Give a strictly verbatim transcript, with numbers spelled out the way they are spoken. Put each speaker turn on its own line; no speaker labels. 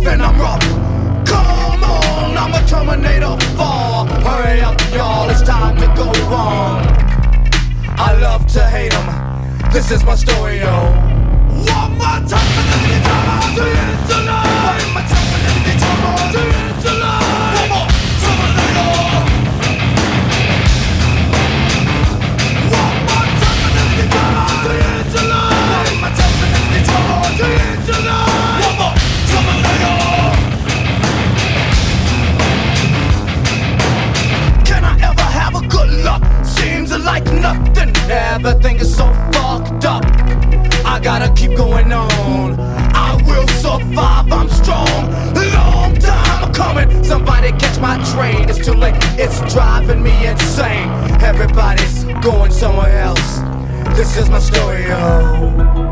and I'm rough. Come on, I'm a Terminator four. Hurry up, y'all, it's time to go wrong. I love to hate 'em, this is my story, yo. One more time, anytime I'll do it tonight. One more time, anytime I'll do it tonight. One more Terminator. One more time, anytime I'll do it tonight. One more time, anytime I'll do it tonight. One more Terminator. Can I ever have a good luck? Seems like nothing. Everything is so fucked up. I gotta keep going on. I will survive, I'm strong. Long time coming. Somebody catch my train. It's too late, it's driving me insane. Everybody's going somewhere else. This is my story, yo.